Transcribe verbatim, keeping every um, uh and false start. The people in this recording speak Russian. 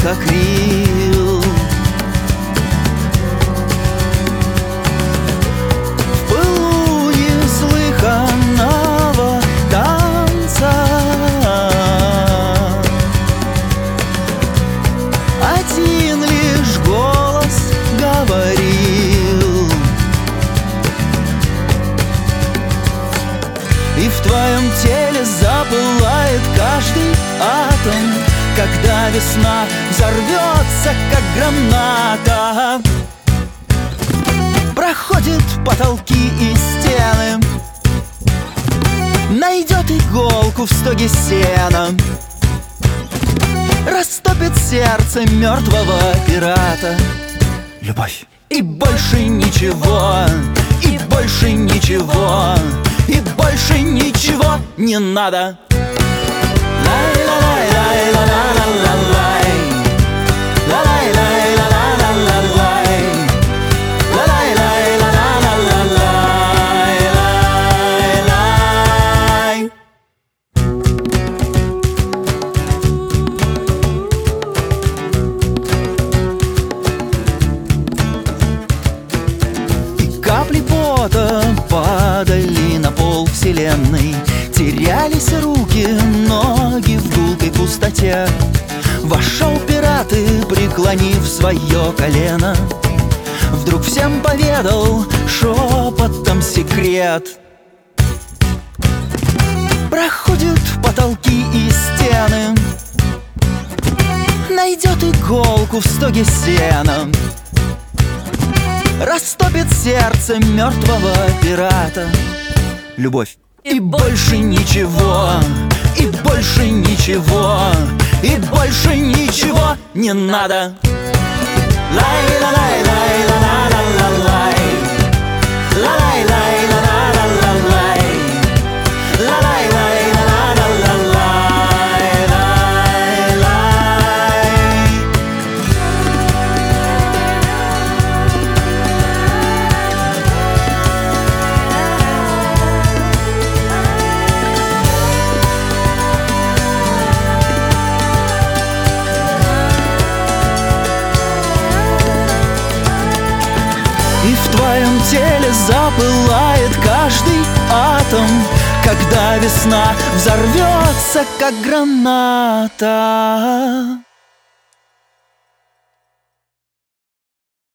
акрил. В пылу неслыханного танца один лишь голос говорил, и в твоем теле запылает каждый атом, когда весна взорвется, как граната. Проходит потолки и стены, найдет иголку в стоге сена, растопит сердце мертвого пирата. Любовь. И больше ничего, и больше ничего, и больше ничего не надо. Капли пота падали на пол вселенной, терялись руки, ноги в гулкой пустоте. Вошел пират и, преклонив свое колено, вдруг всем поведал шепотом секрет. Проходит потолки и стены, найдет иголку в стоге сена, растопит сердце мертвого пирата. Любовь. И больше ничего, и больше ничего, и больше ничего не надо. Лай-ла-лай-лай-ла-ла-ла-лай, лай-лай-лай-ла-ла-ла-лай, лай-лай-лай-ла-ла-лай. И в твоем теле запылает каждый атом, когда весна взорвется, как граната.